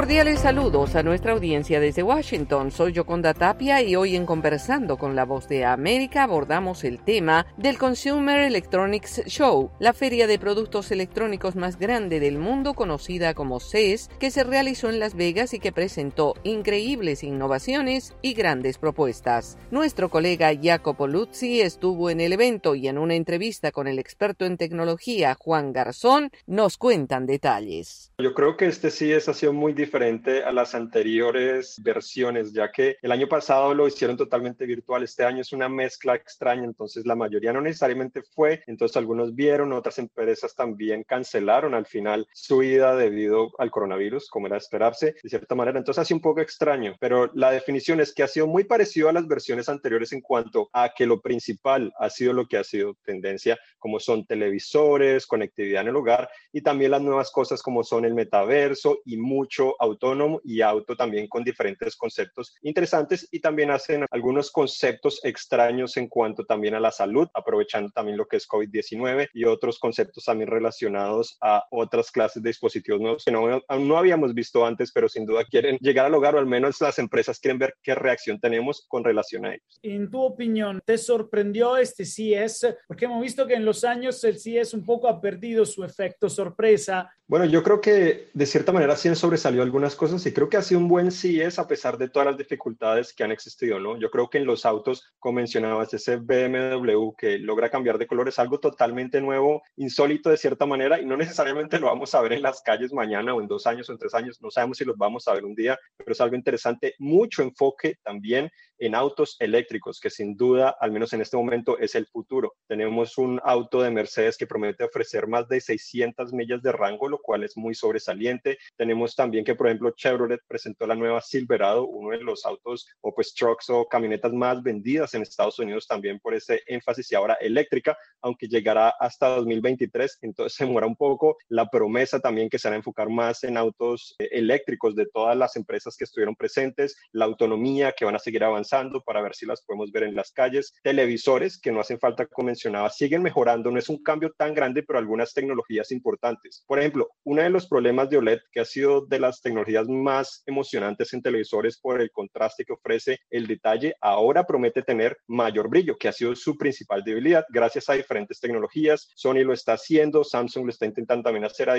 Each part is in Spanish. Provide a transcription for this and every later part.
Cordiales saludos a nuestra audiencia desde Washington. Soy Yoconda Tapia y hoy en Conversando con la Voz de América abordamos el tema del Consumer Electronics Show, la feria de productos electrónicos más grande del mundo conocida como CES, que se realizó en Las Vegas y que presentó increíbles innovaciones y grandes propuestas. Nuestro colega Jacopo Luzzi estuvo en el evento y en una entrevista con el experto en tecnología Juan Garzón nos cuentan detalles. Yo creo que este CES ha sido muy diferente a las anteriores versiones, ya que el año pasado lo hicieron totalmente virtual. Este año es una mezcla extraña, entonces la mayoría no necesariamente fue, entonces algunos vieron, otras empresas también cancelaron al final su ida debido al coronavirus, como era de esperarse, de cierta manera. Entonces ha sido un poco extraño, pero la definición es que ha sido muy parecido a las versiones anteriores en cuanto a que lo principal ha sido lo que ha sido tendencia, como son televisores, conectividad en el hogar y también las nuevas cosas como son el metaverso y mucho autónomo y auto también con diferentes conceptos interesantes, y también hacen algunos conceptos extraños en cuanto también a la salud, aprovechando también lo que es COVID-19 y otros conceptos también relacionados a otras clases de dispositivos nuevos que no habíamos visto antes, pero sin duda quieren llegar al hogar, o al menos las empresas quieren ver qué reacción tenemos con relación a ellos. En tu opinión, ¿te sorprendió este CES? Porque hemos visto que en los años el CES un poco ha perdido su efecto sorpresa. Bueno, yo creo que de cierta manera sí han sobresalido algunas cosas y creo que ha sido un buen CES a pesar de todas las dificultades que han existido, ¿no? Yo creo que en los autos, como mencionabas, ese BMW que logra cambiar de color es algo totalmente nuevo, insólito de cierta manera, y no necesariamente lo vamos a ver en las calles mañana o en 2 años o en 3 años, no sabemos si los vamos a ver un día, pero es algo interesante. Mucho enfoque también en autos eléctricos, que sin duda, al menos en este momento, es el futuro. Tenemos un auto de Mercedes que promete ofrecer más de 600 millas de rango, lo cual es muy sobresaliente. Tenemos también que, por ejemplo, Chevrolet presentó la nueva Silverado, uno de los autos o pues trucks o camionetas más vendidas en Estados Unidos también por ese énfasis, y ahora eléctrica, aunque llegará hasta 2023, entonces se demora un poco. La promesa también que se van a enfocar más en autos eléctricos de todas las empresas que estuvieron presentes, la autonomía que van a seguir avanzando para ver si las podemos ver en las calles, televisores que no hacen falta, como mencionaba, siguen mejorando, no es un cambio tan grande, pero algunas tecnologías importantes. Por ejemplo, uno de los problemas de OLED, que ha sido de las tecnologías más emocionantes en televisores por el contraste que ofrece el detalle, ahora promete tener mayor brillo, que ha sido su principal debilidad, gracias a diferentes tecnologías. Sony lo está haciendo, Samsung lo está intentando también hacer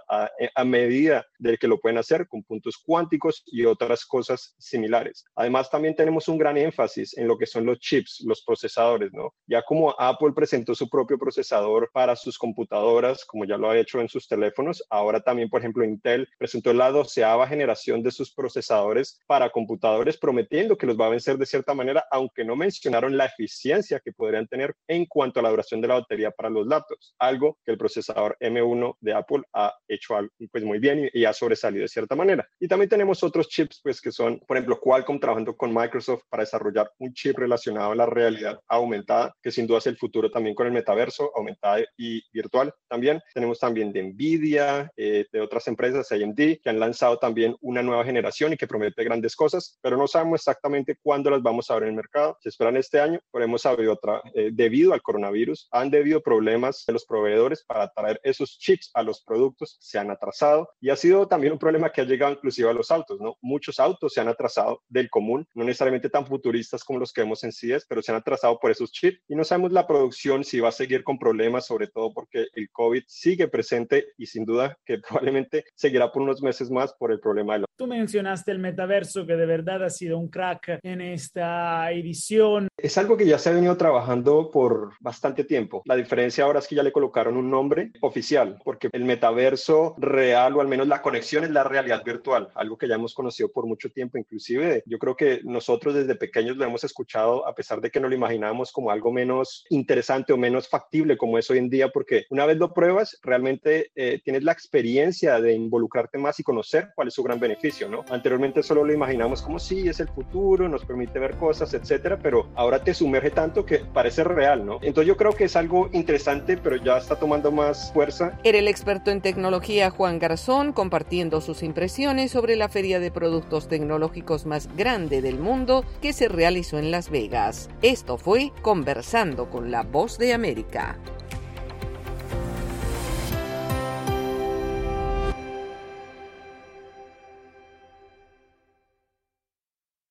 a medida de que lo pueden hacer, con puntos cuánticos y otras cosas similares. Además, también tenemos un gran énfasis en lo que son los chips, los procesadores, ¿no? Ya como Apple presentó su propio procesador para sus computadoras, como ya lo ha hecho en sus teléfonos, ahora también, por ejemplo, Intel presentó la 12ª generación de sus procesadores para computadores, prometiendo que los va a vencer de cierta manera, aunque no mencionaron la eficiencia que podrían tener en cuanto a la duración de la batería para los laptops, algo que el procesador M1 de Apple ha hecho pues muy bien y ha sobresalido de cierta manera. Y también tenemos otros chips, pues que son, por ejemplo, Qualcomm trabajando con Microsoft para desarrollar un chip relacionado a la realidad aumentada, que sin duda es el futuro también con el metaverso, aumentada y virtual. También tenemos también de Nvidia, de otras empresas, AMD, que han lanzado también una nueva generación y que promete grandes cosas, pero no sabemos exactamente cuándo las vamos a ver en el mercado. Se esperan este año, pero hemos sabido debido al coronavirus, han debido problemas de los proveedores para traer esos chips a los productos, se han atrasado, y ha sido también un problema que ha llegado inclusive a los autos, ¿no? Muchos autos se han atrasado del común, no necesariamente tan futuristas como los que vemos en CES, pero se han atrasado por esos chips y no sabemos la producción si va a seguir con problemas, sobre todo porque el COVID sigue presente y sin duda que probablemente seguirá por unos meses más por el problema de los... Tú mencionaste el metaverso, que de verdad ha sido un crack en esta edición. Es algo que ya se ha venido trabajando por bastante tiempo. La diferencia ahora es que ya le colocaron un nombre oficial, porque el metaverso real, o al menos la conexión, es la realidad virtual, algo que ya hemos conocido por mucho tiempo. Inclusive yo creo que nosotros desde pequeños lo hemos escuchado, a pesar de que no lo imaginábamos como algo menos interesante o menos factible como es hoy en día, porque una vez lo pruebas, realmente tienes la experiencia de involucrarte más y conocer cuál es su gran beneficio, ¿no? Anteriormente solo lo imaginamos como sí, es el futuro, nos permite ver cosas, etcétera, pero ahora te sumerge tanto que parece real, ¿no? Entonces yo creo que es algo interesante, pero ya está tomando más fuerza. Era el experto en tecnología Juan Garzón compartiendo sus impresiones sobre la feria de productos tecnológicos más grande del mundo que se realizó en Las Vegas. Esto fue Conversando con la Voz de América.